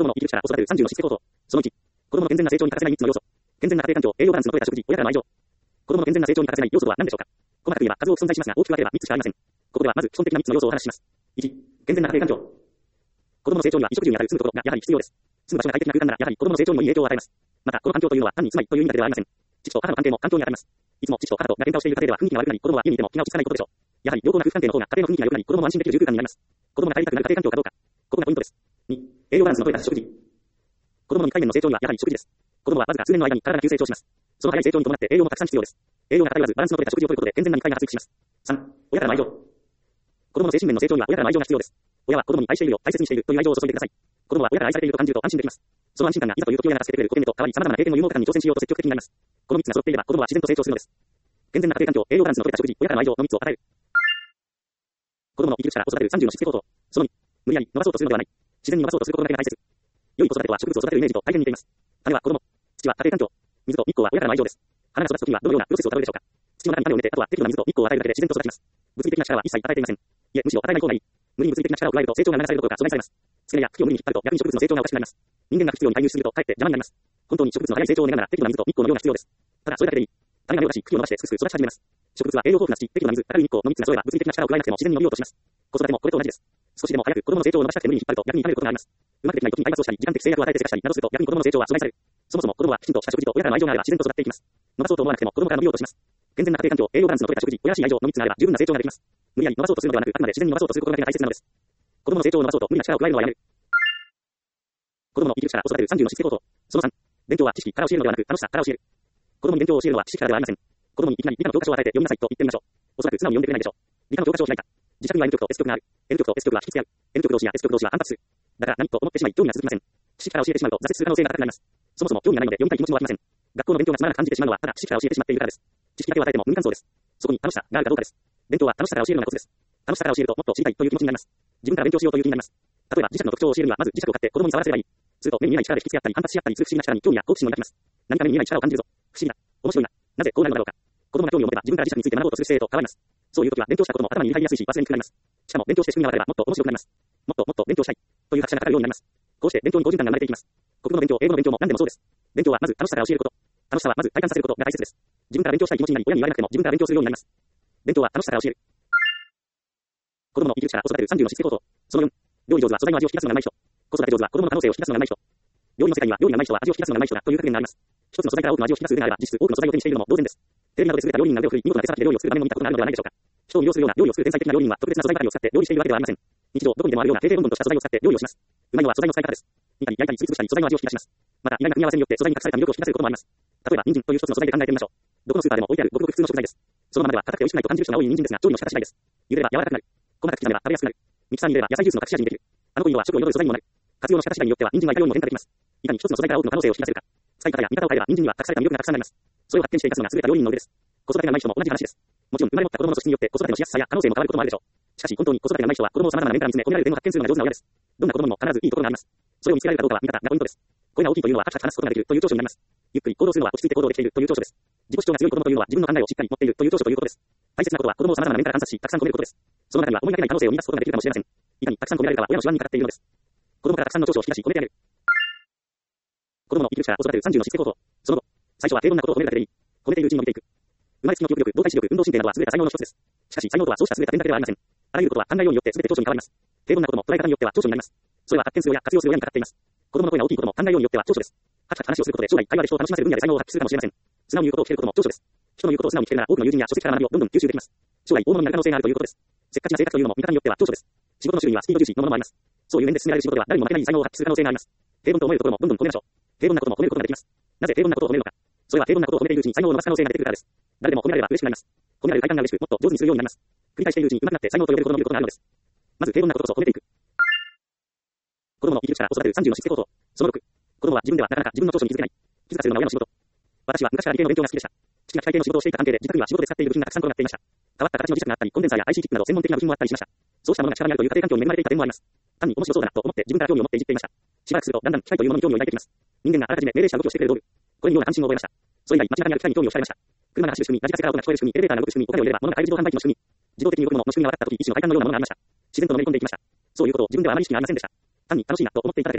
供の生きる力を育てる30のしつけ構造。その1、子供の健全な成長に欠かせない3つの要素。健全な家庭環境、栄養バランスの取れた食事、親からの愛情。子供の健全な成長に欠かせない要素とは何でしょうか。細かく言えば数多く存在しますが、大きく分ければ3つしかありません。ここではまず基本的な3つの要素をお話しします。1、健全な家庭環境。子供の成長には衣食住にあたる住むところがやはり必要です。住む場所が快適な空間ならやはり子供の成長にもいい影響を与えます。また、この環境というのは単に住まいという意味だけではありません。父と母の関係も環境に与えます。いつも父と母とが喧嘩をしている家庭では雰囲気が悪くなり、子供は家にいても気が落ち着かないことでしょう。やはり良好な夫婦関係の方が家庭の雰囲気が良くなり、子供も安心できる住空間になります。子供が帰りたくなる家庭環境かどうか。ここがポイントです。2、栄養バランスの取れた食事。子供の2回目の成長にはやはり食事です。子供はわずか数年の間に体が急成長します。その早い成長に伴って栄養もたくさん必要です。栄養が偏らずバランスの取れた食事をとることで健全な2回が発育します。3、親からの愛情。子供の精神面の成長には親からの愛情が必要です。親は子供に愛しているよ、大切にしているという愛情を注いでください。子供は親から愛されていると感じると安心できます。その安心感がいざという時親が助けてくれるご丁寧と変わり、様々な経験の有能感に挑戦しようと積極的になります。この3つが揃っていれば子供は自然と成長するのです。健全な家庭環境、栄養バランスの取れた食事、親からの愛情の3つを与える。子供の生きる力を育てる30のしつけ構造。その2、無理やり伸ばそうとするのではない。自然に伸ばそうとすることが大切。良い子育てとは植物を育てるイメージと大変似ています。種は子供、土は家庭環境、水と日光は親からの愛情です。花が育つときにはどのようなプロセスをたどるでしょうか。土の中に種を埋めて、あとは適度な水と日光を与えるだけで自然と育ちます。物理的な力は一切与えていません。いえ、むしろ与えない方がいい。無理に物理的な力を加えると成長が流されるどころか阻害されます。付け根や茎を無理に引っ張ると逆に植物の成長がおかしくなります。人間が不必要に介入するとかえって邪魔になります。本当に植物の早い成長を願うなら適度な水と日光の量が必要です。ただそれだけでいい。種が芽を出し、茎を伸ばしてすくすく育ち始めます。植物は栄養豊富な土、適度な水、明るい日光の3つが揃えば物理的な力を加えなくても自然に伸びようとします。子育てもこれと同じです。少しでも早く子供の成長を伸ばしたくて無理に引っ張ると逆に痛めることがあります。うまくできない時に体罰をしたり、時間的制約を与えてせかしたりなどすると逆に子供の成長は阻害される。そもそも子供はきちんとした食事と親からの愛情があれば自然と育っていきます。伸ばそうと思わなくても子供から伸びようとします。健全な家庭環境、栄養バランスの取れた食事、親らしい愛情の3つがあれば十分な成長ができます。無理やり伸ばそうとするのではなく、あくまで自然に伸ばそうとする心がけが大切なのです。子供の成長を伸ばそうと無理な力を加えるのはやめる。子供の生きる力を育てる30のしつけ構造。その3、勉強は知識から教えるのではなく楽しさから教える。子供に勉強を教えるのは知識からではありません。子供にいきなり理科の教科書を与えて読みなさいと言ってみましょう。おそらく素直に読んでくれないでしょう。理科の教科書を開いた。自宅には N 極と S 極がある。N 極と S 極は引きつけ合う。N 極同士や S 極同士は反発する。だから何と思ってしまい興味が続きません。知識から教えてしまうと挫折する可能性が高くなります。そもそも興味がないので読みたい気持ちも湧きません。学校の勉強がつまらなく感じてしまうのはただ知識から教えてしまっているからです。知識だけを与えても無理感想です。そこに楽しさがあるかどうかです。勉強は楽しさから教えるのがコツです。楽しさから教えるともっと知りたいという気持ちになります。自分から勉強しようという気になります。例えば磁石の特徴を教えるにはまず磁石を買って子供に触らせればいい。すると目に見えない力で引きつけ合ったり反発し合ったりする不思議な力に興味や好奇心を抱きます。何か目に見えない力を感じるぞ。不思議だ。面白いな。なぜこうなるのだろうか。子供が興味を持てば自分から磁石について学ぼうとする姿勢と変わります。そういう時は勉強したことも頭に入りやすいし忘れにくくなります。しかも勉強して仕組みが分かればもっと面白くなります。もっと勉強したいという拍車がかかるようになります。こうして勉強に好循環が生まれていきます。国語の勉強、英語の勉強も何でもそうです。勉強はまず楽しさから教えること。楽しさはまず体感させることが大切です。自分から勉強したい気持ちになり親に言われなくても自分から勉強するようになります。勉強は楽しさから教える。子供の生きる力を育てる30のしつけ構造。その4、料理上手は素材の味を引き出すのが上手い人。子育て上手は子供の可能性を引き出すのが上手い人。料理の世界には料理が上手い人は味を引き出すのが上手い人だという格言があります。一つの素材から多くの味を引き出す腕があれば実質多くの素材を手にしているのも同然です。テレビなどで優れた料理人が腕を振るい見事な手さばきで料理を作る場面を見たことがあるのではないでしょうか。人を魅了するような料理を作る天才的な料理人は特別な素材ばかりを使って料理しているわけではありません。日常どこにでもあるような定々文々とした素材を使って料理をします。うまいのは素材の使い方です。煮たり焼いたりすりつぶしたり素材の味を引き出します。また意外な組み合わせによって素材に隠された魅力を引き出せることもあります。例えば人参という一つの素材で考えてみましょう。どこのスーパーでも置いてあるごくごく普通の食材です。そのままでは硬くて美味しくないと感じる人が多い人参ですが調理の仕方次第です。茹でれば柔らかくなる。細かく刻めば食べやすくなる。ミキサーに入れれば野菜ジュースの隠し味にできる。あの子には食を彩る素材にもなる。活用の仕方次第によっては人参は似たようにも変化できます。いかに一つの素材から多くの可能性を引き出せるか。使い方や見方を変えれば人参には隠された魅力がたくさんあります。それを発見していたすのが優れた料理人の腕です。子育てが上手い人も同じ話です。もちろん生まれ持った子供の素質によって子育てのしやすさや可能性も変わることもあるでしょう。しかし本当に子育てが上手い人は子供を様々な面から見つめ込みられる点を発見するのが上手な親です。どんな子供にも必ずいいところがあります。それを見つけられるかどうかは見方がポイントです。声が大きいというのはカチカチ話すことができるという長所になります。ゆっくり行動するのは落ち着いて行動できているという長所です。自己主張が強い子供というのは自分の考えをしっかり持っているという長所ということです。大切なことは子供を様々な面から観察し、たくさん褒めることです。その中には思いがけない可能性を見出すことができるかもしれません。いかにたくさん褒められるかは親の手腕にかかっているのです。子供からたくさんの長所を引き出し褒めてあげる。子供の生きる力を育てる30のしつけ構造。その後、最初は平凡なことを褒めるだけでいい。褒めているうちに伸びていく。生まれつきの記憶力、動体視力、運動神経などは優れた才能の一つです。しかし才能とはそうした優れた点だけではありません。あらゆることは考えようによって全て長所に変わります。平凡なことも捉え方によっては長所になります。それは発見する親、活用する親にかかっています。子供の声が大きいことも考えようによっては長所です。はちはち話をすることで将来会話で人を楽しませる分野で才能を発揮するかもしれません。素直に言うことを聞けることも長所です。人の言うことを素直に聞けるなら多くの友人や書籍から学びをどんどん吸収できます。将来大物になる可能性があるということです。せっかちな性格というのも見方によっては長所です。仕事の種類にはスピード重視のものもあります。そういう面で進められる仕事では誰にも負けない才能を発揮する可能性があります。平凡と思えるところもどんどん褒めましょう。平凡なことも褒めることができます。なぜ平凡なことを褒めるのか。それは平凡なことを褒めているうちに才能を伸ばす可能性が出てくるからです。誰でも褒められれば嬉しくなります。褒められる快感が嬉しくもっと上手にするようになります。繰り返しているうちに上手くなって才能と呼べることの見ることがあるのです。まず平凡なことこそ褒めていく。子供の生きる力を育てる30のしつけ構造。その6、子供は自分ではなかなか自分の長所に気づけない。気づかせるのが親の仕事。私は昔から理系の勉強が好きでした。父が機械系の仕事をしていた関係で自宅には仕事で使っている部品がたくさん転がっていました。変わった形の磁石があったり、コンデンサーや IC チップなど専門的な部品もあったりしました。そうしたものが力にあるという家庭環境に恵まれていた点もあります。単に面白そうだなと思って自分から興味を持っていじっていました。しばらくするとだんだん機械というものに興味を抱いてきます。人間があらかじめ命令した動きをしてくれる道具。これに妙な関心を覚えました。それ以来街中にある機械に興味を惹かれました。車が走る仕組み、ラジカセから音が聞こえる仕組み、エレベーターが動く仕組み、お金を入れれば物が買える自動販売機の仕組み。自動的に動くものの仕組みが分かった時、意志の快感のようなものがありました。自然とのめり込んでいきました。そういうことを自分ではあまり意識がありませんでした。単に楽しいなと思っていただけです。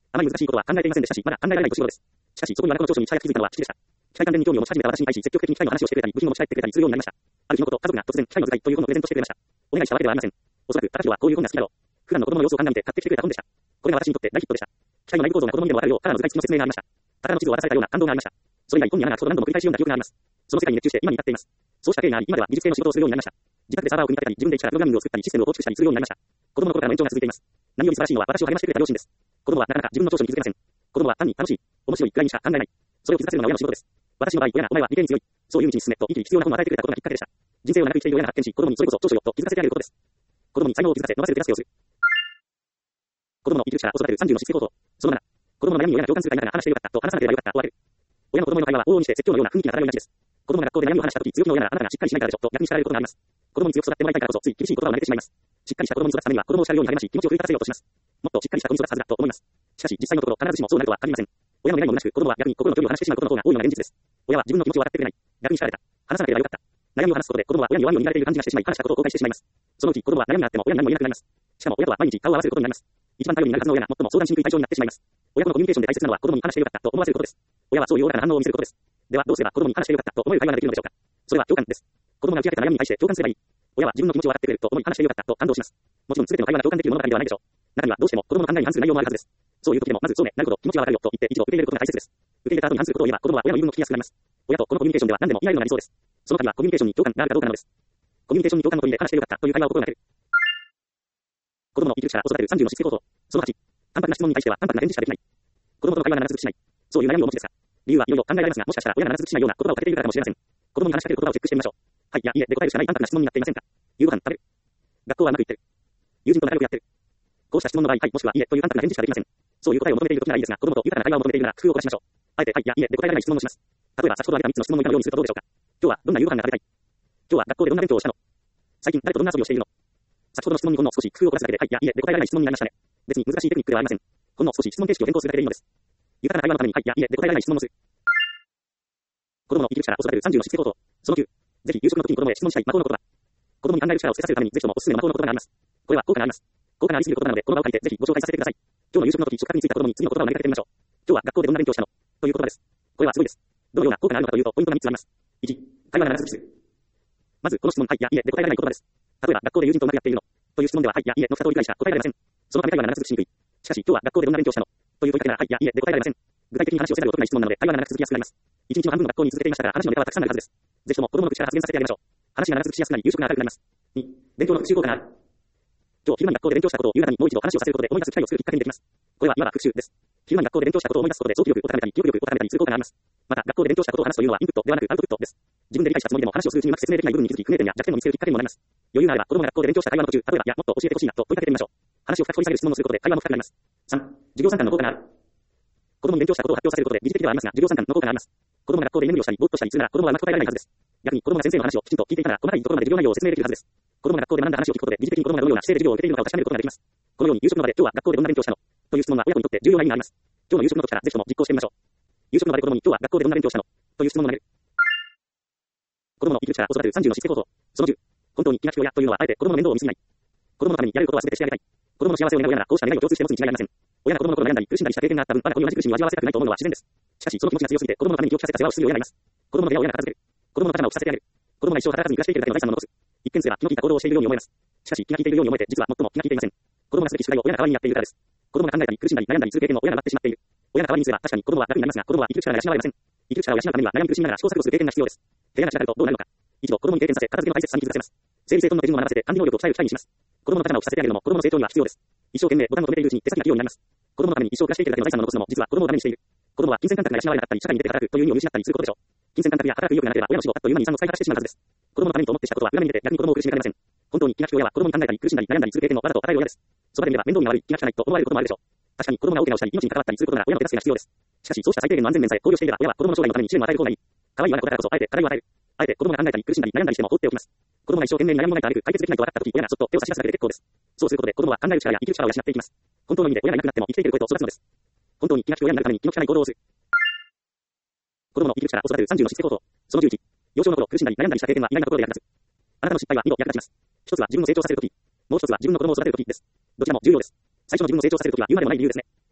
あまり難しいことは考えていませんでしたし、まだ考えられない年頃です。しかし、そこにはこの長所にいち早く気づいたのは父でした。機械関連に興味を持ち始めた私に対し積極的に機械の話をしてくれたり、部品を持ち帰ってくれたりするようになりました。ある日のこと、家族が突然機械の図解という本をプレゼントしてくれました。お願いしたわけではありません。おそらく、高弘はこういう本が好きだろう。普段の子供の様子を鑑みて買ってきてくれた本でした。これが私にとって大ヒットでした。機械の内部構造が子供にでもわかるよう、カラーの図解付きの説明がありました。宝の地図を渡されたような感動がありました。それ以来本に穴が開くほど何度も繰り返し読んだ記憶があります。その世界に熱中して今に至っています。そうした経緯があり、今では技術系の仕事をするようになりました。自宅でサーバーを組み立てたり、自分で一からプログラミングを作ったり、システムを構築したりするようになりました。子供の頃からの延長が続いています。何より素晴らしいのは私を励ましてくれた両親です。子供はなかなか自分の長所に気づけません。子供は単に楽しい、面白いくらいにしか考えない。それを気づかせるのが親の仕事です。私の場合、親がお前は理系に強い。そういう道に進めと生きる必要な本を与えてくれたことがきっかけでした。人生を長く生きている親が発見し、子供にそれこそ長所よと気づかせてあげることです。子供に才能を気づかせ、伸ばせる手助けをする。子供の生きる力を育てる30の質性行動。その7。子供の悩みを親が共感する会ながら話してよかったと話さなければよかったを分ける。親の子供への会話は往々にして説教のような雰囲気が漂いがちです。子供が学校で悩みを話したとき、強気の親ならあなたがしっかりしないからでしょと逆に叱られることがあります。子供に強く育ってもらいたいからこそつい厳しい言葉を投げてしまいます。しっかりした子供に育つためには子供を叱るように励まし気持ちを奮い立たせようとします。もっとしっかりした子に育つはずだと思います。しかし実際のところ必ずしもそうなるとは限りません。親の願いも虚しく子供は逆に心の距離を離してしまうことの方が多いのが現実です。親は自分の気持ちを分かってくれない。逆に叱られた。話さなければよかった。悩みを話すことで子供は親に弱みを握られている感じがしてしまい、話したことを後悔してしまいます。そのうち子供は悩みがあっても親に何も言えなくなります。しかも親とは毎日顔を合わせることになります。一番頼りになるはずの親が最も相談しにくい対象になってしまいます。親とのコミュニケーションで大切なのは子供に話してよかったと思わせることです。親はそういう愚かな反応を見せることです。ではどうすれば子供に話してよかったと思える会話ができるのでしょうか。それは共感です。子供が打ち明けた悩みに対して共感すればいい。親は自分の気持ちを分かってくれると思い話してよかったと感動します。もちろん全ての会話が共感できるものばかりではないでしょう。中にはどうしても子供の考えに反する内容もあるはずです。そういう時でもまずそうね、なるほど、気持ちがわかるよと言って一度受け入れることが大切です。受け入れた後に反することを言えば子供は親の言うのを聞きやすくなります。親とこのコミュニケーションでは何でも言い合えるのが理想です。その時はコミュニケーションに共感があるかどうかなのです。コミュニケーションに共感の取りで話してよかったという会話を心がける。子供の生きる力を育てる30の質性行動。その8。淡白な質問に対しては淡白な返事しかできない。子供との会話が長続きしない。そういう悩みをお持ちですが、理由はいろいろ考えられますが、もしかしたら親が長続きしないような言葉をかけているからかもしれません。子供に話しかける言葉をチェックしてみましょう。はいやいいえで答えるしかない淡白な質問になっていませんか。夕ご飯食べる。学校はうまくいってる。友人と仲良くやってる。こうした質問の場合、はいもしくはいいえという淡白な返事しかできません。そういう答えを求めている時ならいいですが、子供と豊かな会話を求めているなら工夫を凝らしましょう。あえてはいやいいえで答えられない質問をします。例えば先ほど挙げた3つの質問の以下のようにするとどうでしょうか。今日はどんな夕ご飯が食べたい。今日は学校でどんな勉強をしたの。最近誰とどんな遊びをしているの。先ほどの質問にほんの少し工夫を凝らすだけではいやいいえで答えられない質問になりましたね。別に難しいテクニックではありません。ほんの少し質問形式を変更するだけでいいのです。豊かな会話のためにはいやいいえで答えられない質問をする。子供の生きる力を育てる30の質性行動。その9。ぜひ夕食の時に子供へ質問したい魔法の言葉。子供に考える力をつけさせるためにぜひともおすすめの魔法の言葉があります。これは効果があります。効果がありすぎる言葉なのでこの場を借りてぜひご紹介させてください。今日の夕食の時食卓についた子供に次の言葉を投げかけてみましょう。今日は学校でどんな勉強をしたのという言葉です。これはすごいです。どのような効果があるのかというとポイントが3つあります。1、会話が長続きする。まずこの質問はいやいいえで答えられない言葉です。例えば学校で友人とうまくやっているのという質問でははいやいいえの2通りくらいしか答えられません。そのため会話が長続きしにくい。しかし今日は学校でどんな勉強をしたのという問いかけならはいやいいえで答えられません。具体的に話をせざるを得ない質問なので会話が長く続きやすくなります。1日の半分の学校に続けていましたから話のネタはたくさんあるはずです。ぜひとも子供の口から発言させてあげましょう。話が長続きしやすくなり夕食が明るくなります。2、勉強の復習効果がある。今日昼間に学校で勉強したことを夕方にもう一度話をさせることで思い出す機会を作るきっかけにできます。これはいわば復習です。昼間に学校で勉強したことを思い出すことで想起力を高めたり記憶力を高めたりする効果があります。また学校で勉強したことを話すというのはインプットではなくアウトプットです。自分で理解したつもりでも話をするうちにうまく説明できない部分に気づき、不明点や弱点を見つけるきっかけにもなります。余裕があれば子供が学校で勉強した会話の途中、例えばいやもっと教えてほしいなと問いかけてみましょう。話を深く掘り下げる質問をすることで会話も深くなります。3、授業参観の効果がある。子供に勉強したことを発表させることで疑似的ではありますが、授業参観の効果があります。子供が学校で居眠りをしたり、ぼーっとしたりするなら子供はうまく答えられないはずです。逆に子供が先生の話をきちんと聞いていたら、細かいところまで授業内容を説明できるはずです。子供が学校で学んだ話を聞くことで、疑似的に子供がどのような姿勢で授業を受けているのかを確かめることができます。このように夕食の場で今日は学校でどんな勉強をしたのという質問は親子にとって重要な意味があります。今日の夕食の時からぜひとも実行してみましょう。夕食の場で子供に今日は学校でどんな勉強をしたのという質問を投げる。子供の生きる力を育てる30の質性行動。その10。本当に気が利く親というのはあえて子供の面倒を見すぎない。子供のためにやることは全てしてあげたい。子供の幸せを願う親ならこうした願いを共通して持つに違いありません。親が子供の頃悩んだり苦しんだりした経験があった分、まだこういう同じ苦しみを味わわせたくないと思うのは自然です。しかしその気持ちが強すぎて子供のために気を利かせた世話をする親がいます。子供の部屋を親が片付ける。子供の頭をさせてあげる。子供が一生働かずに暮らしていけるだけの財産を残す。一見すれば気の利いた行動をしているように思えます。しかし気が利いているように思えて実は最も気が利いていません。子供がすべき宿題を親が代わりにやっているからです。子供が考えたり苦しんだり悩んだりする経験を親が待ってしまっている。親が代わりにすれば確かに子供は楽になりますが、子供は生きる力が養われません。生きる力を養うためには悩み苦しみながら試行錯誤する経験が必要です。手がなくなるとどうなるのか。一度子供に経験させ、片付けの大切さに気づかせます。整理整頓の手順を学ばせて管理能力を鍛える機会にします。子供の頭をさせてあげるのも子供の成長には必要です。一生懸命ボタンを止めているうちに手先が器用になります。子供のために一生暮らしていけるだけの財産を残すのも実は子供のためにしている。子供は金銭感覚が養われなかったり、社会に出て働くという意味を見失ったりすることでしょう。金銭感覚や働く意欲がなければ親の仕事だという名に遺産を使い果たしてしまうはずです。子供のためにと思ってしたことは裏目に出て逆に子供を苦しめられません。本当に気が利く親は子供に考えたり苦しんだり悩んだりする経験をわざと与える親です。そばで見れば面倒見が悪い、気が利かないと思われることもあるでしょう。確かに子供が大怪我をしたり命に関わったりすることなら親の手助けが必要です。しかしそうした最低限の安全面さえ考慮していれば親は子供の将来のために試練を与える方がいい。可愛い親の子だからこそあえて課題を与える。あえて子供が考えたり苦しんだり悩んだりしても放っておきます。子供が一生懸命に悩みもないと解決できないと分かったとき、親がそっと手を差し出すだけで結構です。そうすることで子供は考える力や生きる力を養っていきます。本当の意味で親がいなくなっても生きていける声と育つのです。本当に気が利く親になるために気の利かない行動をする。子供の生きる力を育てる30の質性行動。その11。幼少の頃苦しんだり悩んだりした経験は意外なところで役立つ。あなたの失敗は2度役立ちます。一つは自分を成長させるとき、もう一つは自分の子供を育てるときです。どちらも重要です。最初の自分を成長させるときは言うまでもない理由ですね。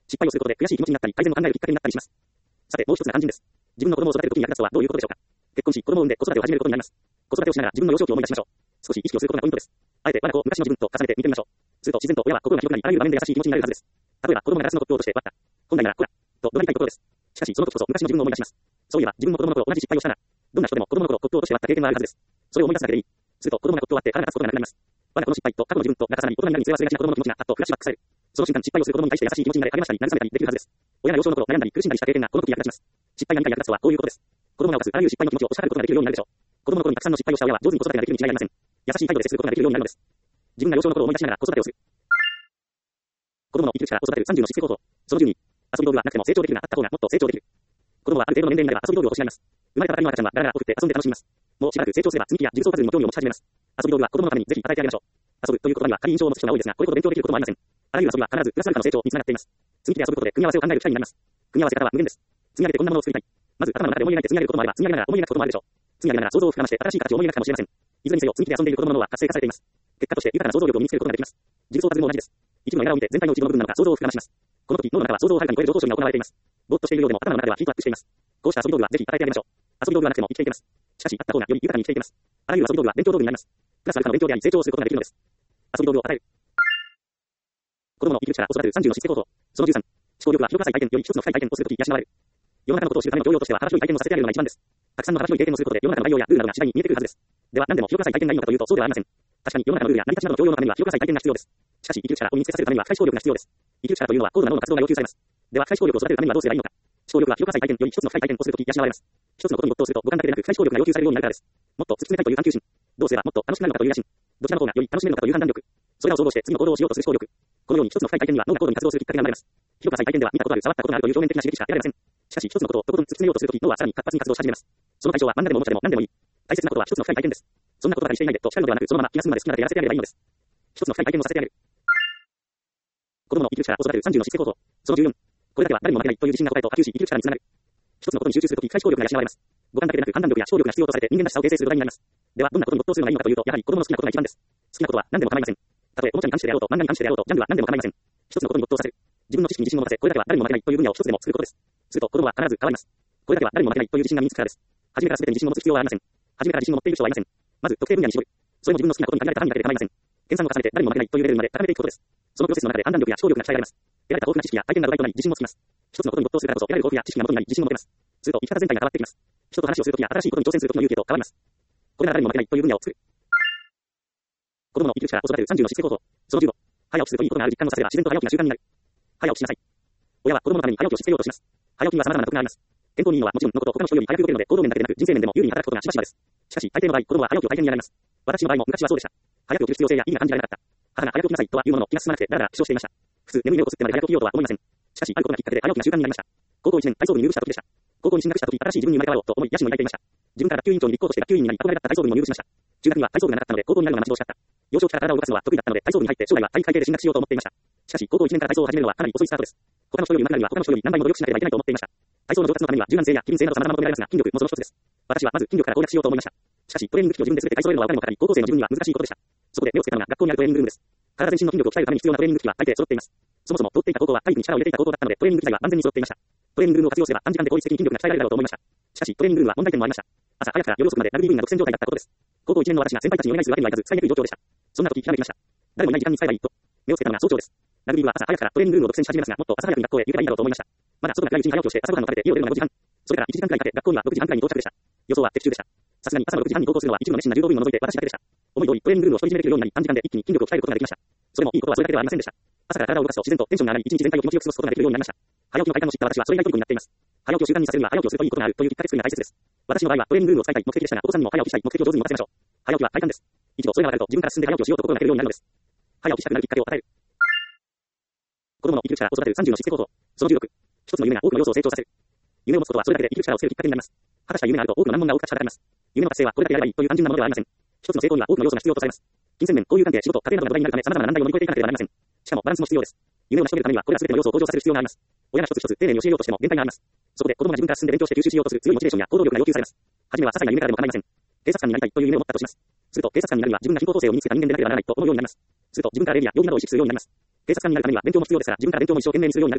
失敗をすることで悔しい気持ちになったり、改善を考えるきっかけになったりします。さて、もう一つが肝心です。自分の子供を育てる時に役立つとはどういうことでしょうか。結婚し、子供を産んで子育てを始めることになります。子育てをしながら自分の幼少期を思い出しましょう。少し意識をすることがポイントです。あえて我が子を昔の自分と重ねて見てみましょう。すると自然と親は心が広くなり、あらゆる場面で優しい気持ちになるはずです。例えば子供がガラスのコップを落として割った。本来ならこら、と怒鳴りたいところです。しかしその時こそ昔の自分を思い出します。そういえば自分も子供の頃同じ失敗をしたな。どんな人でも子供の頃コップを落として割った経験があるはずです。それを思い出すだけでいい。すると子供がコップを割って腹が立つことがなくなります。我が子の失敗と過去の自分とまたさらに大人になるにつれ忘れがちな子供の気持ちがパッとフラッシュバックされる。その瞬間失敗をする子供に対して優しい気持ちになれ励ましたり慰めたりできるはずです。親が幼少の頃悩んだり苦しんだりした経験がこの時役立ちます。失敗が何か役立つとはこういうことです。子供が犯すあらゆる失敗の気持ちを押し量ることができるようになるでしょう。子供の頃にたくさんの失敗をした親は上手に子育てができるに違いありません。優しい態度で接することができるようになるのです。自分が幼少の頃を思い出しながら子育てをする。子供の生きる力を育てる30のしつけ方法。その12。遊び道具はなくても成長できるがあった方がもっと成長できる。子供はある程度の年齢になれば遊び道具を欲しがります。生まれたばかりの赤ちゃんはガラガラを振って遊んで楽しみます。もうしばらく成長すれば積み木やジグソーパズルにも興味を持ち始めます。遊び道具は子供のためにぜひ与えてあげましょう。遊ぶという言葉には軽い印象を持つ人が多いですが、これほど勉強できることもありません。あらゆる遊びは必ずプラスアルファの成長につながっています。積み木で遊ぶことで組み合わせを考える機会になります。組み合わせ方は無限です。積み上げてこんなものを作りたい。まず頭の中で思い描いて積み上げることもあれば、積み上げながら思い描くこともあるでしょう。積み上げながら想像を膨らまして新しい形を思い描くかもしれません。いずれにせよ積み木で遊んでいる子供の脳は活性化されています。結果として豊かな想像力を身につけることができます。ジグソーパズルも同じです。一部の絵柄を見て全体の一部の部分なのか想像を膨らまします。この時脳の中は想像をはるかに超える上昇処理が行われています。ぼーっとしているようでも頭の中ではヒートアップしています。こうした遊び道具はぜひ与えてあげましょう。遊び道具はなくても生きていけます。しかしあった方がより豊かに生きていけます。あらゆる遊び道具は勉強道具になります。プラスアルファの勉強であり成長をすることができるのです。遊び道具を与える。子供の生きる力を育てる30のしつけ方法。その13。思考力は広く浅い体験より一つの深い体験をするとき養われる。世の中のことを知るための教養としては幅広い体験をさせてあげるのが一番です。たくさんの幅広い経験をすることで世の中の概要やルールなどが次第に見えてくるはずです。では何でも広く浅い体験がいいのかというとそうではありません。確かに世の中のルールや成り立ちなどの教養のためには広く浅い体験が必要です。しかし生きる力を身につけさせるためには深い思考力が必要です。生きる力というのは高度な脳の活動が要求されます。では深い思考力を育てるためにはどうすればいいのか。思考力は広く浅い体験より一つの深い体験をするとき養われます。一つのことに没頭すると五感だけでなく深い思考力が要求されるようになるからです。もっと突き詰めたいという探求心。どうすればもっと楽しくなるのかという野心。どちらの方がより楽しめるのかという判断力。それらを想像して次の行動をしようとする思考力。このように一つの深い体験には脳が高度に活動するきっかけが生まれます。広く浅い体験では見たことある触ったことがあるという表面的な刺激しか得られません。しかし一つのことをとことん突き詰めようとするとき脳はさらに活発に活動し始めます。その対象は漫画でもおもちゃでも何でもいい。大切なことは一つの深い体験です。そんなことばかりしていないでと叱るのではなくそのまま気が済むまで好きなだけやらせてあげればいいのです。一つの深い体験をさせてあげる。子供の生きる力を育てる30のしつけ方法。その14。これだけは誰も負けないという自信が答えと波及し生きる力につながる。一つのことに集中するとき深い思考力が養われます。五感だけでなく判断力や思考力が必要とされて人間らしさを形成する土台になります。ではどんなことに没頭するのがいいのかというとやはり子供の好きなことが一番です。好きなことは何でも構いません。たとえおもちゃに関してであろうと漫画に関してであろうとジャンルは何でも構いません。一つのことに没頭させる。自分の知識に自信を持たせこれだけは誰も負けないという分野を一つでも作ることです。すると子供は必ず変わります。これだけは誰も負けないという自信が身につくからです。初めから全てに自信を持つ必要はありません。初めから自信を持っている人はいません。まず特定分野に絞る。それも自分の好きなことに限られた範囲だけで構いません。研鑽を重ねて誰も負けないというレベルまで高めていくことです。そのプロセスの中で判断力や思考力が鍛えられます。得られた豊富な知識や体験が土台となり自信もつきます。一つのことに没頭するからこそ得られる豊富や知識が元になり自信も持てます。すると生き方全体が変わってきます。人と話をするときや新しいことに挑戦するときの勇気へと変わります。これが誰も負けないという分野を作る。子供の生きる力を育てる30のしつけ方法。その15。早起きするといいことがある実感をさせれば自然と早起きが習慣になる。早起きしなさい。親は子供のために早起きをしつけようとします。早起きには様々な得があります。健康にいいのはもちろんのこと他の人より早く動けるので行動面だけでなく人生面でも有利に働くことがしばしばです。しかし大抵の場合子供は早起きを大変にやられます。私の場合も昔はそうでした。早く起きる必要性や意義が感じられなかった。母が早く起きなさいとは言うものの気が進まなくてだらだら苦笑していました。普通眠い目をこすってまで早く起きようとは思いません。しかしあることがきっかけで早起きが習慣になりました。高校1年体操部に入部した時でした。高校に進学した時新しい自分に生まれ変わろうと思い野心を抱いていました。自分から学級委員長に立候補して学級委員になり憧れだった体操部にも入部しました。中学には体操部がなかったので高校になるのが待ち遠しかった。幼少期から体を動かすのは得意だったので体操部に入って将来は体育会系で進学しようと思っていました。しかし高校1年から体操を始めるのはかなり遅いスタートです。他の人より上手くなるには他の人より何倍も努力しなければいけないと思っていました。体操の上達のためには柔軟性や機敏性など様々求められますが筋力もその一つです。私はまず筋力から攻略しようと思いました。しかしトレーニング機器を自分で全て体操えるのはお金もかかり高校生の自分には難しいことでした。そこで目をつけたのが学校にあるトレーニングルームです。体全身の筋力を鍛えるために必要なトレーニング機器は大抵揃っています。そもそも通っていた高校は体育に力を入れていた高校だったのでトレーニング機材は万全に揃っていました。トレーニングルームを活用すれば短時間で効率的に筋力が鍛えられるだろうと思いました。しかしトレーニングルームは問題点もありました。朝早くから夜遅くまでラグビー部員が独占状態だったことです。高校1年の私が先輩たちにお願いするわけにはいかず使いにくい状況でした。そんな時ひらめきました。誰もいない時間に使えばいいと。目をつけたのが早朝です。ラグビー部は朝早くからトレーニングルームを独占し始めますがもっと朝早くに学校へ行けばいいだろうと思いました。まだ外が暗いうちに早起きをして朝ごはんを食べて家を出るのが5時半。それから1時間くらいかけ学校には6時半くらいに到着でした。予想は的中でした。さすがに朝の6時半に登校するのは一部の熱心な柔道部員を除いて私だけでした。思い通りトレーニングルームを独り占めできるようになり短時間で一気に筋力を鍛えることができました。それもいいことはそれだけではありませんでした。朝から体を動かすと自然とテンションが上がり一日全体を気持ちよく過ごすことができるようになりました。早起きの快感を知った私はそれ以外虜になっています。早起きを習慣にさせるには早起きをするといいことがあるというきっかけ作りが大切です。私の場合はトレーニングルームを使いたい目的でしたが、お子さんにも早起きしたい目的を上手に持たせましょう。早起きは快感です。一度それが分かると自分から進んで早起きをしようと心がけるようになるのです。早起きしたくなるきっかけを与える。子供の生きる力を育てる30のしつけ方法。その16。一つの夢が多くの要素を成長させる。夢を持つことはそれだけで生きる力をつけるきっかけになります。果たした夢があると多くの難問が多く立ちはだかります。夢の達成はこれだけやればいいという単純なものではありません。一つの成功には多くの要素が必要とされます。金銭面、交友関係、仕事、家庭などが土台になるため様々な難題を乗り越えていかなければなりません。しかもバランスも必要です。夢を成し遂げるためにはこれら全ての要素を向上させる必要があります。親が一つ一つ丁寧に教えようとしても限界があります。そこで子供が自分から進んで勉強して吸収しようとする強いモチベーションや行動力が要求されます。はじめは些細な夢からでも構いません。警察官になりたいという夢を持ったとします。すると警察官になるには自分が貧困統制を身につけた人間でなければならないと思うようになります。すると自分から礼儀や容疑などを意識するようになります。警察官になるためには勉強も必要ですが自分から勉強も一生懸命にするようになるでしょう。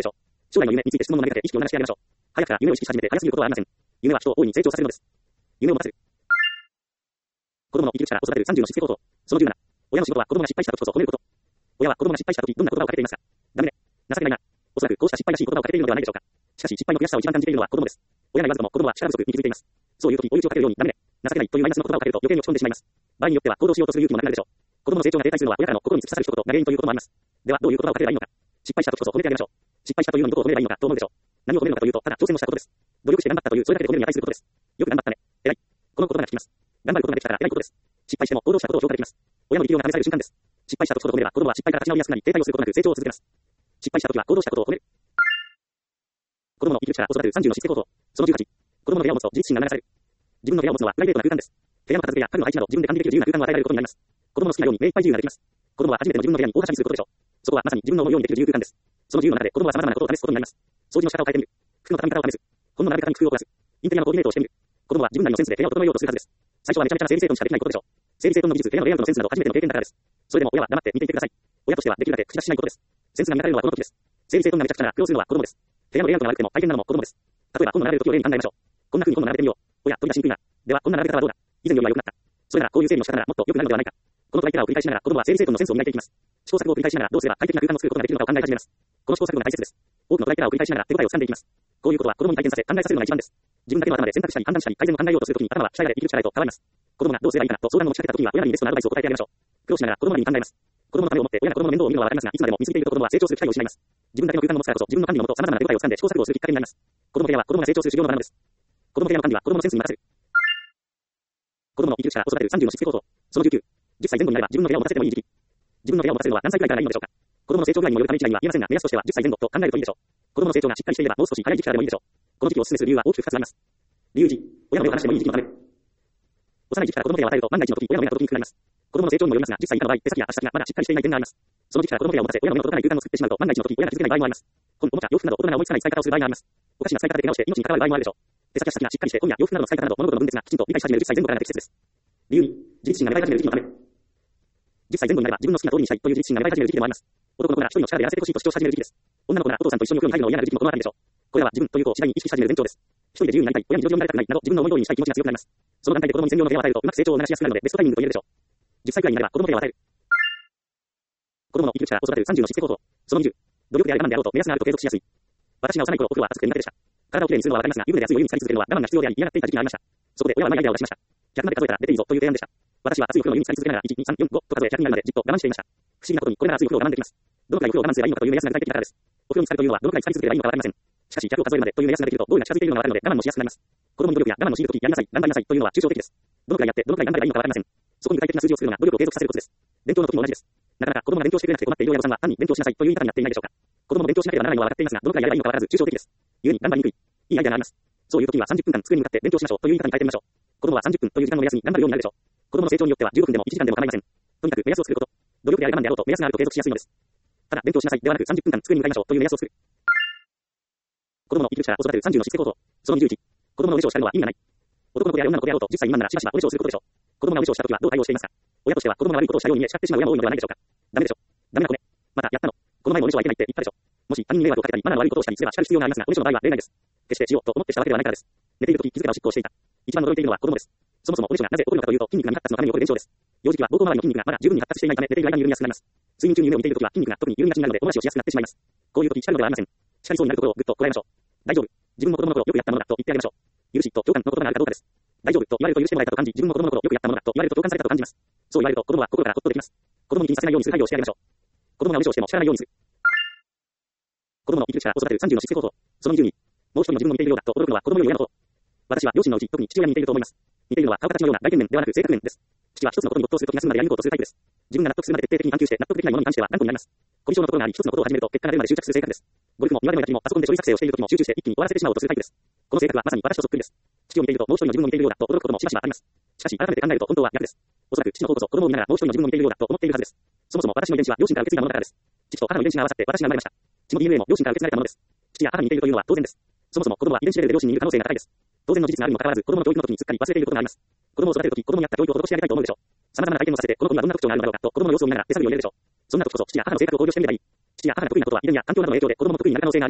将来の夢について質問の投げかけ、意識を流してあげましょう。早くから夢を意識し始めて早すぎることはありません。夢は人を大いに成長させるのです。夢を持たせる。子供の生きる力を育てる30の姿勢構造。その17。親の仕事は子供が失敗した時こそ褒めること。親は子供が失敗した時どんな言葉をかけていますか？ダメね。情けないな。おそらくこうした失敗らしい言葉をかけているのではないでしょうか。しかし失敗の悔しさを一番感じているのは子供です。親が言わずとも子供は力不足に気づいています。そういう時追い打ちをかけるようにダメね。情けないというマイナスの言葉をかけると余計に落ち込んでしまいます。場合によっては行動しようとする勇気もなくなるでしょう。子供の成長が停滞するのは親からの心に突き刺さる一言が原因ということもあります。ではどういう言葉をかければいいのか。失敗した時こそ褒めてあげましょう。失敗したというのにどこを褒めればいいのかと思うでしょう。何を褒めるのかというと、ただ挑戦をしたことです。努力して頑張ったというそれだけで褒めるに値することです。よく頑張ったね。偉い。この言葉が聞きます。頑張ることができたら偉いことです。失敗しても行動したことを評価できます。親の力量が試される瞬間です。失敗した時ほど褒めれば子供は失敗から立ち直りやすくなり停滞をすることなく成長を続けます。失敗した時は行動したことを褒める。子供の生きる力を育てる30の姿勢構造。その18。子供の部屋を持つと自立心が流れされる。自分の部屋を持つのはプライベートな空間です。部屋の片付けや家具の配置など自分で管理できる自由な空間を与えられることになります。子供の好きなように目いっぱい自由ができます。子供は初めての自分の部屋に大はしゃぎすることでしょう。そこはまさに自分の思うようにできる自由空間です。その自由の中で子供は様々なことを試すことになります。掃除の仕方を変えてみる。服の畳み方を試す。本の並べ方に工夫を凝らす。インテリアのコーディネートをしてみる。子供は自分なりのセンスで部屋を整えようとするはずです。最初はめちゃめちゃな整理整頓しかできないことでしょう。整理整頓の技術、部屋のレイアウトのセンスなど初めての経験だからです。それでも親は黙って見ていてください。親としてはできるだけ口出ししないことです。センスが磨かれるのはこの時です。整理整頓がめちゃくちゃなら苦労するのは子供です。部屋のレイアウトが悪くても大変なのも子供です。例えば本の並べる時を例に考えましょう。こんな風に本の並べてみよう。親、取り出しにくいな。ではこんな並べ方はどうだ。以前よりは良くなった。それならこういう整理の仕方ならもっと良くなるのではないか。このトライキャラを繰り返しながら子供は整理整頓のセンスを磨いていきます。試行錯誤を繰り返しながらどうすれば快適な空間を作ることができるのかを考え始めます。この試行錯誤が大切です。多くのトライキャラを繰り返しながら手応えを掴んでいきます。こういうことは子供に体験させ考えさせるのが一番です。自分だけの頭で選択したり判断したり改善を考えようとするときに頭は鍛えられ生きる力へと変わります。子供がどうすればいいかなと相談を持ちかけたときには親にベストなアドバイスを答えてあげましょう。苦労しながら子供なりに考えます。子供のためを思って親が子供の面倒を見るのはわかりますが、いつまでも見過ぎていると子供は成長する機会を失います。自分だけの空間を持つからこそ自分の管理のもと様々な手応えを掴んで試行錯誤をするきっかけになります。子供の部屋は子供が成長する修行の場なのです。子供の部屋の管理は子供のセンスに任せる。子供の生きる力を育てる30の姿勢構造。その19。10歳前後になれば自分の部屋を持たせてもいい時期。自分の部屋を持たせるのは何歳くらいからいいのでしょうか。子供の成長具合にもよるため一概には言えませんが、目安としては10歳前後と考えるといいでしょう。子供の成長がしっかりしていればもう少し早い時期からでもいいでしょう。この時期をお勧めする理由は大きく2つあります。理由1、親の目を離してもいい時期のため。幼い時期から子供の手を与えると万が一の時、親の目が届きにくくなります。子供の成長にもよりますが、10歳以下の場合、手先や足先がまだしっかりしていない点があります。その時期から子供の手を持たせ、親の目の届かない空間を作ってしまうと、万が一の時、親が気づけない場合もあります。本、おもちゃ、洋服など大人が思いつかない使い方をする場合があります。おかしな使い方で怪我をして命に関わる場合もあるでしょう。手先や足先がしっかりして本や洋服などの使い方など物事の分別がきちんと理解し始める10歳前後からが適切です。理由2、自立心が芽生え始める時期のため。10歳前後になれば自分の好きな通りにしたいという自立心が芽生え始める時期でもあります。男の子なら一人の力でやらせてほしいと主張し始める時期です。女の子ならお父さんと一緒にお風呂に入るのを嫌なる時期もこのあたりでしょう。これらは自分ということを次第に意識し始める前兆です。一人で自由になりたい、親に上手になりたくないなど自分の思い通りにしたい気持ちが強くなります。その段階で子供に専用の部屋を与えるとうまく成長を促しやすくなるのでベストタイミングと言えるでしょう。10歳くらいになれば子供の部屋を与える。子供の生きる力を育てる30の姿勢構造。その20。努力であれば何であろうと目安があると継続しやすい。私が幼い頃お風呂は暑くて苦手でした。体をきれいにするのはわかりますが、湯船で熱いお湯に浸かり続けるのは我慢が必要であり嫌がっていた時期がありました。そこで親はうまいアイデアを出しました。100まで数えたら出ていいぞという提案でした。私は熱いお風呂の湯に浸かり続けながら1、2、3、4、5と数え100になるまでじっと我慢していました。不思議なことにこれなら熱いお風呂を我慢できます。どのくらいお風呂を我慢すればいいのかという目安が具体的だからです。お風呂に浸かるというのはどのくらい浸かり続ければいいのかわかりません。しかし100を数えるまでという目安ができるとゴールが近づいているのがわかるので我慢もしやすくなります。子供に努力や我慢のしいるときやりなさい、頑張りなさいというのは抽象的です。どのくらいやってどのくらい頑張ればいいのかわかりません。そこに具体的な数字を作るのが努力を継続させることです。勉強の時も同じです。なかなか子供が勉強してくれなくて困っている親御さんは単に勉強しなさいという言い方になっていないでしょうか。子供の勉強しなければならないのは分かっていますが、どのくらいやればいいのかわからず抽象的です。故に頑張りにくい。いいアイデアがあります。そういう時には30分間机に向かって勉強しましょうという言い方に変えてみましょう。子供は30分という時間の目安に頑張るようになるでしょう。子供の成長によっては15分でも1時間でも構いません。とにかく目安を作ること。努力であれば何であろうと目安があると継続しやすいのです。ただ勉強しなさいではなく30分間机に向かいましょうという目安を作る。子供の生きる力を育てる30の姿勢構造。その21。子供のおねしょをしたるのは意味がない。男の子であれ女の子であろうと10歳未満ならしばしばおねしょをすることでしょう。子供がおねしょをした時はどう対応していますか。親としては子供の悪いことをしたように見え叱ってしまう親も多いのではないでしょうか。ダメでしょ。ダメな子ね。またやったの。この前もおねしょはいけないって言ったでしょ。もし他人に迷惑をかけたりマナーの悪いことをしたりすれば叱る必要がありますが、おねしょの場合は例外です。決してしようと思ってしたわけではないからです。寝ている時気づけばおしっこをしていた。一番驚いているのは子供です。そもそもおねしょがなぜ起こるのかというと筋肉が未発達のために起こる現象です。幼児期は膀胱周りの筋肉がまだ十分に発達していないため寝ている間に緩みやすくなります。睡眠中に夢を見ている時は筋肉が特に緩みがちになるのでおねしをしやすくなってしまいます。こういう時叱るのではありません。叱りそうになるところをぐっとこらえましょう。大丈夫。自分も子供の頃よくやったものだと言ってあげましょう。許しと共感の言葉があるかどうかです。大丈夫と言われると許してもらえたと感じ、自分も子供の頃よくやったものだと言われると共感されたと感じます。そう言われると子供は心からほっとできます。子供に気にさせないようにする配慮をしてあげましょう。子供がおねしょをしても叱らないようにする。子供の生きる力を育てる30の姿勢構造。その22。もう一人の自分を見ているようだと驚くのは子供より親のこと。私は両親のうち特に父親に似ていると思います。似ているのは顔形のような外見面ではなく性格面です。父は一つのことに没頭すると気が済むまでやり抜こうとするタイプです。自分が納得するまで徹底的に探求して納得できないものに関しては頑固になります。コミュ障のところがあり、一つのことを始めると結果が出るまで執着する性格です。ゴルフも言われもやきもパソコンで処理作成をしている時も集中して一気に終わらせてしまおうとするタイプです。この性格はまさに私とそっくりです。父を見ているともう一人の自分を見ているようだと驚くこともしばしばあります。しかし改めて考えると本当は逆です。おそらく父の方こそ子供を見ながらもう一人の自分を見ているようだと思っているはずです。そもそも私の遺伝子は両親から受け継いだものだからです。父と母の遺伝子が合わさって私が生まれました。血の DNA も両親から受け継がれたものです。父や母に似ているというのは当然です。そもそも子供は遺伝子レベルで両親にいる可能性が高いです。当然の事実があるにもかかわらず子供の教育の時にすっかり忘れていることがあります。子供を育てる時、子供に合った教育を施してやりたいと思うでしょう。様々な体験をさせてこの子にはどんな特徴があるのだろうかと子供の様子を見ながら手探りを入れるでしょう。そんな時こそ父や母の性格を考慮してみればいい。父や母が得意なことは遺伝や環境などの影響で子供も得意になる可能性があります。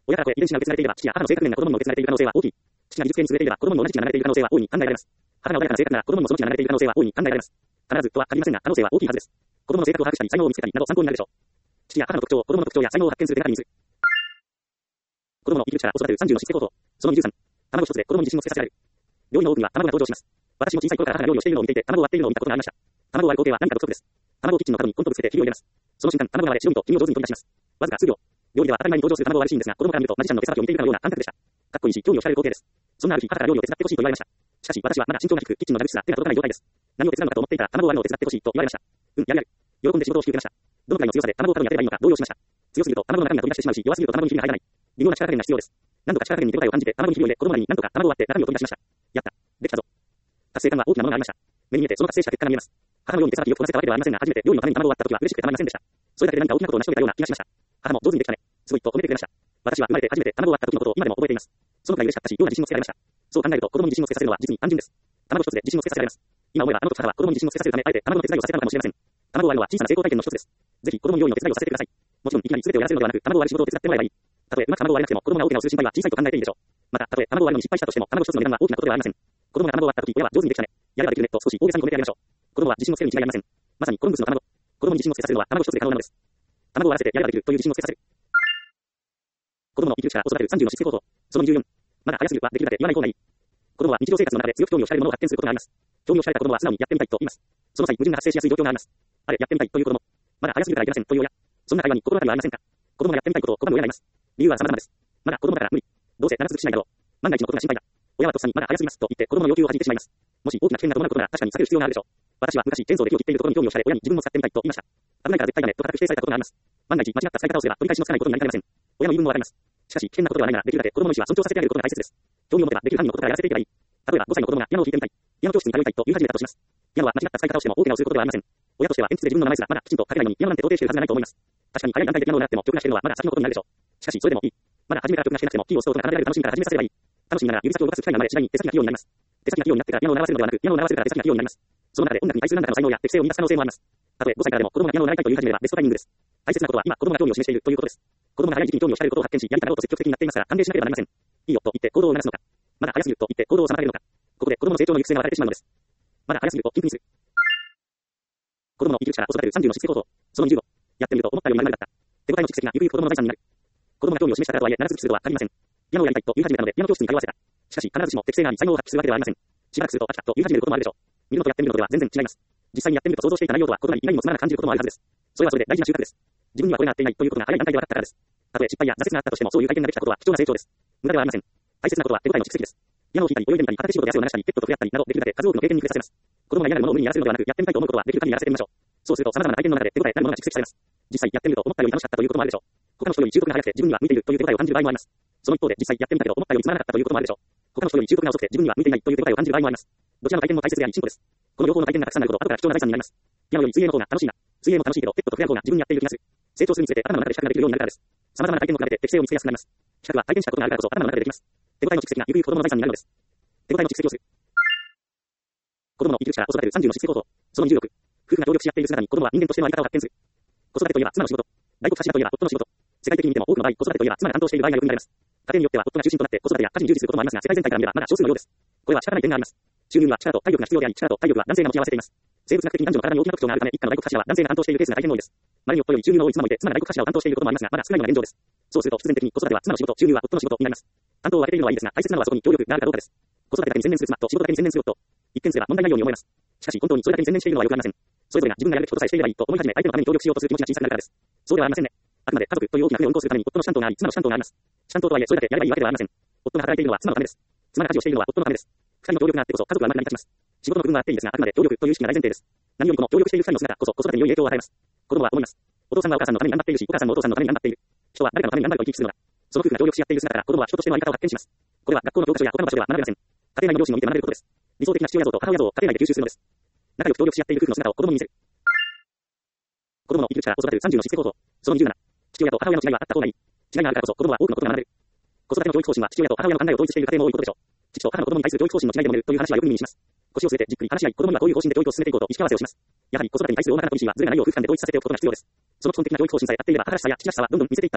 親から子へ遺伝子が受け継がれていれば、父や母の性格面が子供にも受け継がれている可能性は大きい。父が技術系に優れていれば、子供にも同じ地に流れている可能性は大いに考えられます。母が穏やかな性格なら、子供にもその地に流れている可能性は大いに考えられます。必ずとは限りませんが、可能性は大きいはずです。子供の性格を把握したり、才能を見つけたりなど参考になるでしょう。父や母の特徴、子供の特徴や才能を発見する手がかりにする。子供の生きる力を育てる30の質性構造。その23。卵一つで子供に自信をつけさせられる。料理の多くには卵が登場します。私も小さい頃から母が料理をしているのを見ていて、卵を割っているのを見たことがありました。卵を割る工程は何か独特です。卵をキッチンの角にコンとぶつけて火を入れます。その瞬間、卵が割れ、白身と黄身を上手に取り出します。わずか数秒。料理では当たり前に登場する卵を割るシーンですが、子供から見るとマジシャンの手さばきを見ているかのような感覚でした。かっこいいし、興味を惹かれる工程です。そんなある日、母から料理を手伝ってほしいと言われました。しかし、私はまだ身長が低く、キッチンの蛇口すら手が届かない状態です。何を手伝うのかと思っていたら、卵を割るのを手伝ってほしいと言われました。やる。喜んで仕事を引き受けました。どのくらいの強さで卵を角に当てればいいのか動揺しました。強すぎると卵の中身が飛び出してしまうし、弱すぎると卵に火が入らない。微妙な力加減が必要です。何度か力加減に手応えを感じて、卵に火を入れ、子供なりに何とか卵を割って中身を取り出しました。やった。できたぞ。達成感は大きなものがありました。目に見えてその達成した結果が見えます。母のように手さばきをこなせたわけではありませんが、初めて料理のために卵を割った時は嬉しくてたまりませんでした。それだけで何か大きなことを成し遂げたような気がしました。母も上手にできたね。すごいと褒めてくれました。私は生まれて初めて卵を割った時のことを今でも覚えています。そのくらい嬉しかったし、妙な自信をつけられました。そう考えると子供に自信をつけさせるのは実に単純です。卵一つで自信をつけさせられます。今思えばあの時母は子供に自信をつけさせるため、あえて卵の手伝いをさせたのかもしれません。卵を割るのは小さな成功体験の一つです。ぜひ子供に料理の手伝いをさせてください。もちろんいきなり全てをやらせるのではなく、卵を割る仕事を手伝ってもらえばいい。たとえうまく卵を割れなくても子供が大怪我をする心配は小さいと考えていいでしょう。また、たとえ卵を割るのに失敗したとしても卵一つの値段は大きなことではありません。子供が卵を割った時、親は上手にできたね。やればできるねと少し大げさに褒めてあげましょう。子供は自信をつけるに違いありません。まさにコロンブスの卵。子供に自信をつけさせるのは卵一つで可能なのです。卵を割らせてやればできるという自信をつけさせる。子供の生きる力を育てる30の質性構造。その24。まだ早すぎるはできるだけ言わない方がいい。子供は日常生活の中で強く興味を惹かれるものを発見することがあります。興味を惹かれた子供は素直にやってみたいと言います。その際、矛盾が発生しやすい状況があります。あれ、やってみたいという子供。まだ早すぎるからいけませんという親。そんな会話に心当たりはありませんか？子供がやってみたいことを拒む親がいます。理由は様々です。まだ子供だから無理。どうせ長続きしないだろう。万が一のことが心配だ。親はとっさにまだ早すぎますと言って子供の要求を弾いてしまいます。もし大きな危険が伴うことなら確かに避ける必要があるでしょう。私は昔、チェーンソーで木を切っているところに興味を惹かれ、親に自分も使ってみたいと言いました。危ないから絶対ダメと固く否定されたことがあります。万が一間違った使い方をすれば取り返しのつかないことになりかねません。親の言い分もわかります。しかし、危険なことではないならできるだけ子供の意思は尊重させてあげることが大切です。興味を持てばできる範囲のことからやらせていけばいい。例えば5歳の子供がピアノを弾いてみたい。ピアノ教室に通いたいと言い始めたとします。ピアノは間違った使い方をしても大怪我をすることではありません。親としては鉛筆で自分の名前すらまだきちんと書けないのにピアノなんて到底しているはずがないと思います。確かに早い段階でピアノを習っても曲がしているのはまだ先のことになるでしょう。しかしそれでもいい。まだ始めたら曲がしてなくてもキーを押す音が奏でられる楽しみから始めさせればいい。楽しみながら指先を動かす機会が生まれ次第に手先が器用になります。手先が器用になってからピアノを習わせるのではなく、ピアノを習わせるから手先が器用になります。その中で音楽に対する何かの才能や適性を見出す可能性もあります。たとえ5歳からでも子供がピアノを習いたいと言い始めればベストタイミングです。大切なことは今子供が興味を示しているということです。子供が早い時期に興味を惹かれることを発見し、やりたがろうと積極的になっていますから歓迎しなければなりません。いいよと言って行動を促すのか。まだ早すぎると言って行動を妨げるのか。ここで子供の成長の行く末が割れてしまうのです。まだ早すぎるとピンクにする。子供の生きる力を育てる30の質性構造。その25。やってみると思ったより丸々だった。手応えの蓄積がゆくゆく子供の財産になる。子供が興味を示したからとはいえ、長続きするとは限りません。ピアノをやりたいと言い始めたので、ピアノ教室に通わせた。しかし、必ずしも適性があり才能を発揮するわけではありません。しばらくすると飽きたと言い始めることもあるでしょう。見るのとやってみるのでは全然違います。実際にやってみると想像していた内容とは異なり、意外にもつまらなく感じることもあるはずです。それはそれで大事な収穫です。自分にはこれが合っていないということが早い段階で分かったからです。たとえ失敗や挫折があったとしても、そういう体験ができたことは貴重な成長です。無駄ではありません。大切なことは手応えの蓄積です。ピアノを弾いたり、泳いでみたり、片手仕事で汗を流したり、ペットと触れ合ったりなど、できるだけ数多くの経験に触れさせます。子供が嫌なものを無理にやらせるのではなく、やってみたいと思うことはできる限りやらせてみましょう。そうすると様々な体験の中で手応えなるものが蓄積されます。実際やってみると思ったより楽しかったということもあるでしょう。他の人より習得が早くて自分には向いているという手応えを感じる場合もあります。その一方で実際やってみたけど思ったよりつまらなかったということもあるでしょう。他の人より習得が遅くて自分には向いていないという手応えを感じる場合もあります。どちらの体験も大切であり進歩です。この両方の体験がたくさんなるほど後から貴重な財産になります。ピアノより水泳の方が楽しいな。水泳も楽しいけどペットと触れ合う方が自分にやっている気がする。成長するにつれて頭の中で比較ができるようになるからです。様々な体験と比べて適性を見つけやすくなります。比較は体験したことがあるからこそ頭の中でできます。手応えの蓄積がゆくゆく子供の財産になるのです。手応えの蓄積をする。子供の生きる力を育てる30の質性構造。その26。夫婦が協力し合っている姿に子供は人間としての在り方を発見する。子育てといえば妻の仕事。大黒柱といえば夫の仕事。世界的に見ても多くの場合、子育てといえば妻が担当している場合がよく見られます。家庭によっては夫が中心となって子育てや家事に従事することもありますが、世界全体から見ればまだ少数のようです。これは仕方ない点があります。収入には力と体力が必要であり、力と体力は男性が持ち合わせています。生物学的に男女の体に大きな特徴があるため、一家の大黒柱は男性が担当しているケースが大変多いです。まれに夫より収入の多い妻もいて、妻が大黒柱を担当していることもありますが、まだ少ないのが現状です。そうすると必然的に子育ては妻の仕事、収入は夫の仕事になります。担当を分けているのはいいですが、大切なのはそこに協力があるかどうかです。子育てだけに専念する妻と仕事だけに専念する夫。一見すれば問題ないように思えます。しかし本当にそれだけに専念しているのはよくありません。それぞれが自分がやるべきことさえしていればいいと思い始め、相手のために協力しようとする気持ちが小さくなるからです。そうではありませんね。あくまで家族という大きな船を運行するために夫の主担当があり、妻の主担当があります。主担当とはいえそれだけやればいいわけではありません。夫が働いているのは妻のためです。妻が家事をしているのは夫のためです。二人の協力があってこそ家族はうまく成り立ちます。仕事の部分はあっていいですが、あくまで協力という意識が大前提です。何よりも協力している二人の姿こそ子育てに良い影響を与えます。子供は思います。お父さんはお母さんのために頑張っているし、お母さんもお父さんのために頑張っている。人は誰かのために頑張ると言い来するのだ。その夫婦が協力し合っている姿から子供は人としての在り方を発見します。これは学校の教科書や他の場所では学べません。家庭内の両親を見て学べることです。理想的な父親像と母親像を家庭内で吸収するのです。仲良く協力し合っている夫婦の姿を子供に見せる。子供の生きる力を育てる30の質性構造。その27。父親と母親の違いはあった方がいい。違いがあるからこそ子供は多くのことが学べる。子育ての教育方針は父親と母親の考えを統一している家庭も多いことでしょう。父と母の子供に対する教育方針の違いでもめるという話はよく耳にします。腰を据えてじっくり話し合い、子供にはこういう方針で教育を進めていこうと意識合わせをします。やはり子育てに対する大まかなポリシーはずれがないよう夫婦間で統一させておくことが必要です。その基本的な教育方針さえ合っていれば母らしさや父らしさはどんどん見せていった方がいい。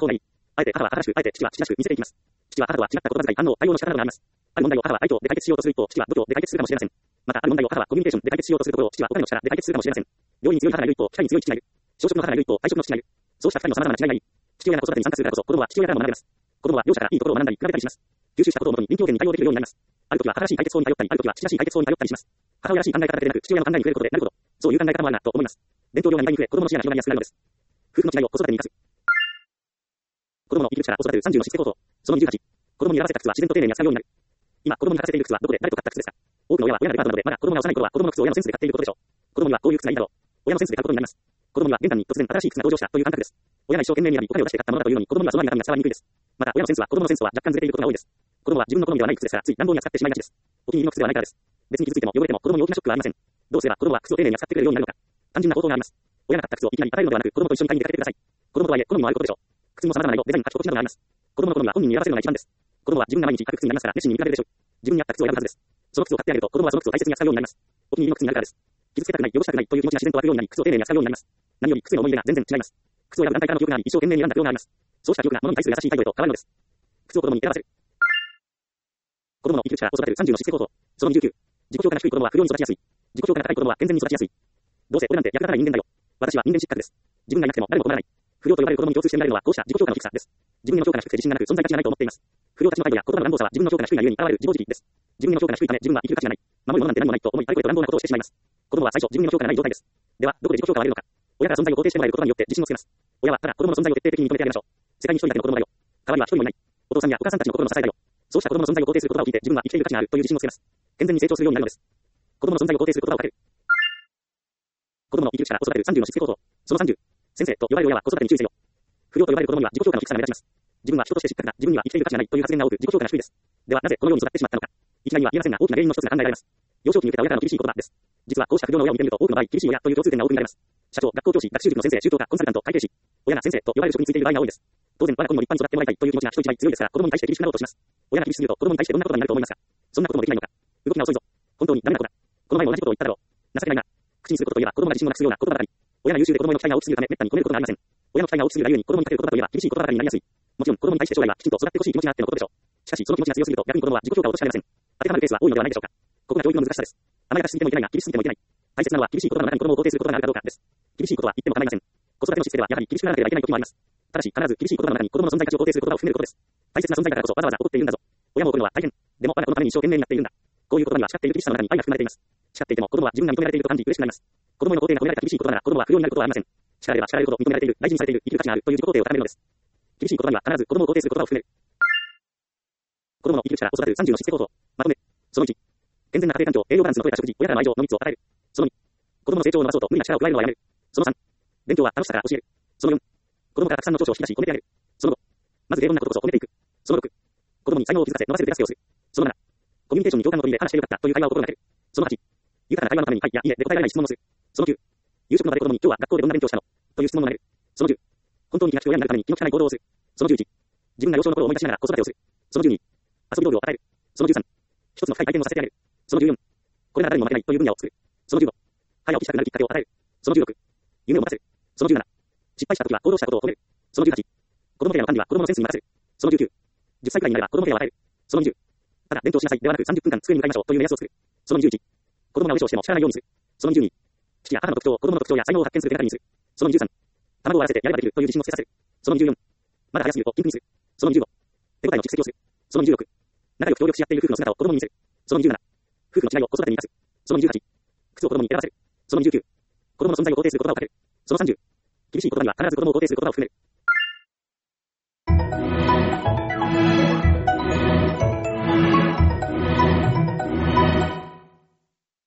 あえて母は母らしく、あえて父は父らしく見せていきます。父は母とは違った言葉遣い、反応、対応の仕方などがあります。ある問題を母は愛とで解決しようとする一方、父は度胸で解決するかもしれません。また、ある問題を母はコミュニケーションで解決しようとするところを父はお金の力で解決するかもしれません。容易に強い母がいる一方、機械に強い父がいる。小食の母がいる一方、体食の父がいる。そうした二人の様々な違いがあり、父親が子育てに参加するからこそ、子供は父親からも学べます。子供は両者からいいところを学んだり、比べたりします。吸収したことをもとに臨機応変に対応できるようになります。ある時は母らしい解決法に頼ったり、ある時は父らしい解決法に頼ったりします。母親らしい考え方だけでなく、父親の考えに触れることでなるほど、そういう考え方もあるなと思います。伝統量が2倍に増え、子供の視野が広がりやすくなるのです。夫婦の違いを子育てに生かす。子供の生きる力を育てる30のしつけ方法。その28。子供に習わせた靴は自然と丁寧に扱うようになる。今、子供に履かせている靴はどこで誰と買った靴ですか？多くの親は親がデパートなどで、まだ子供が幼い頃は子供の靴を親のセンスで買っていることでしょう。子供にはこういう靴がいいだろう。親のセンスで買うことになります。子供には玄関に突然新しい靴が登場したという感覚です。親が一生懸命に選びお金を出して買ったものだというのに子供にはその中身が伝わりにくいです。また親のセンスは子供のセンスとは若干ずれていることが多いです。子供は自分の好みではない靴ですからつい乱暴に扱ってしまいがちです。お気に入りの靴ではないからです。別に傷ついても汚れても子供に大きなショックはありません。どうすれば子供は靴を丁寧に扱ってくれるようになるのか。単純な方法があります。親が買った靴をいきなり与えるのではなく、子供と一緒に買いに出かけてください。子供とはいえ好みもあることでしょう。靴にも様々な色、デザイン、書き心地などがあります。子供の好みは本人に選ばせるのが一番です。子供は自分が毎日履く靴になりますから熱心に見られるでしょう。自分に合った靴を選ぶはずです。その靴を買ってあげると子供はその靴を大切に扱うようになります。お気に入りの靴になるからです。傷つけたくない、汚したくないという気持ちが自然と湧くようになり、靴を丁寧に扱うようになります。何より靴への思い入れが全然違います。靴を選ぶ段階からの記憶があり、一生懸命に選んだ記憶があります。そうした記憶が物に対する優しい態度へと変わるのです。靴を子供に選ばせる。子供の生きる力を育てる30のしつけ方法。その29。自己評価が低い子供は不良に育ちやすい。自己評価が高い子供は健全に育ちやすい。どうせ俺なんて役立たない人間だよ。私は人間失格です。自分がいなくても誰も困らない。不良と呼ばれる子供に共通して見られるのはこうした自己評価の低さです。自分への評価が低くて自信がなく存在価値がないと思っています。不良たちの態度や言葉の乱暴さは自分の評価が低いがゆえに現れる自暴自棄です。自分への評価が低いため自分は生きる価値がない。守るものなんて何もないと思い、あれこれと乱暴なことをしてしまいます。子供は最初自分への評価がない状態です。では、どこで自己評価を上げるのか。親から存在を肯定してもらえる言葉によって自信をつけます。親はただ子供の存在を徹底的に認めてあげましょう。世界に一人だけの子供だよ。代わりは一人もいない。お父さんやお母さんたちの心の支えだよ。そうした子供の存在を肯定する言葉を聞いて自分は生きている価値があるという自信をつけます。健全に成長するようになるのです。子供の存在を肯定する言葉をかける。子供の生きる力を育てる30のしつけ方法。その30。先生と呼ばれる親は子育てに注意せよ。不良と呼ばれる子供には自己評価の低さが目立ちます。自分は人として失格だ、自分には生きている価値がないという発言が多く自己評価が低いです。ではなぜこのように育ってしまったのか。いきなりは言えませんが大きな原因の一つが考えられます。幼少期に受けた親からの厳しい言葉です。実はこうした不良の親を見てみると多くの場合厳しい親という共通点が多く見られます。社長、学校教師、学習塾の先生、中等科、コンサルタント、会計士。親が先生と呼ばれる職についている場合が多いです。当然我が子にも立派に育ってもらいたいという気持ちが人一倍強いですから子供に対して厳しくなろうとします。親が厳しすぎると子供に対してどんなことになると思いますか。そんなこともできないのか。動きが遅いぞ。本当にダメな子だ。この前も同じことを言っただろう。情けないな。口にすることといえば子供が自信をなくすような言葉ばかり。親が優秀で子供への期待が大きすぎるため滅多に込めることがありません。親の期待が大きすぎるがゆえに子供にかける言葉といえば厳しい言葉ばかりになりやすい。もちろん子供に対して将来はきちんと育ってほしい気持ちがあってのことでしょう。しかしその気持ちが強すぎると逆に子供は自己評価を落としかねません。当てはまるケースは多いのではないでしょうか。ここが教育の難しさです。甘やかしすぎてもいけないが厳しすぎてもいけない。大切なのは厳しい言葉の中に子供を肯定することがあるかどうかです。厳しいことは言っても構いません。子育てのしつけではやはり厳しくならなければいけない時もあります。ただし必ず厳しい言葉の中に子供の存在価値を肯定する言葉を含めることです。大切な存在だからこそわざわざ怒っているんだぞ。親も怒るのは大変。でも我が子のために一生懸命になっているんだ。こういう言葉には誓っている厳しさの中に愛が含まれています。誓っていても子供は自分が認められていると感じ嬉しくなります。子供への肯定が込められた厳しい言葉なら子供は不良になることはありません。叱られれば叱られるほど認められている、大事にされている、生きる価値があるという自己肯定を高めるのです。厳しい言葉には必ず子供を肯定する言葉を含める。子供の生きる力を育てる30のしつけ方法。まとめ。その1。健全な家庭環境、栄養バランスの取れた食事、親からの愛情の3つを与える。その2。子供の成長を伸ばそうと無理な力を加えるのはやめる。その3。勉強は楽しさから教える。その4。子供からたくさんの長所を引き出し褒めてあげる。その5。まず平凡なことこそ褒めていく。その6。子供に才能を気づかせ伸ばせる手助けをする。その7。コミュニケーションに共感の取り入れ話してよかったという会話を心がける。その8。豊かな会話のためにはいやいいえで答えられない質問をする。その9。夕食の場で子供に今日は学校でどんな勉強をしたのという質問を投げる。その10。本当に気が利く親になるために気の利かない行動をする。その11。自分が幼少の頃を思い出しながら子育てをする。その12。遊び道具を与える。その13。一つの深い体験をさせてあげる。その14。これなら誰にも負けないという分野を作る。その15。早起きしたくなるきっかけを与える。その16。夢を持たせる。その17。失敗した時は行動したことを褒める。その18。子供ケアの管理は子供のセンスに任せる。その19。10歳くらいになれば子供ケアを与える。その20。ただ勉強しなさいではなく30分間机に向かいましょうという目安を作る。その21。子供がおねしょをしても叱らないようにする。その22。父や母の特徴を子供の特徴や才能を発見する手がかりにする。その23。卵を割らせてやればできるという自信をつけさせる。その24。まだ早すぎると禁句にする。その25。手応えの蓄積をする。その26。仲良く協力し合っている夫婦の姿を子供に見せる。その27。夫婦の違いを子育てに生かす。その28。靴を子供に選ばせる。その29。子供の存在を肯定する言葉をかける。その30。厳しい言葉には必ず子供を肯定する言葉を含める。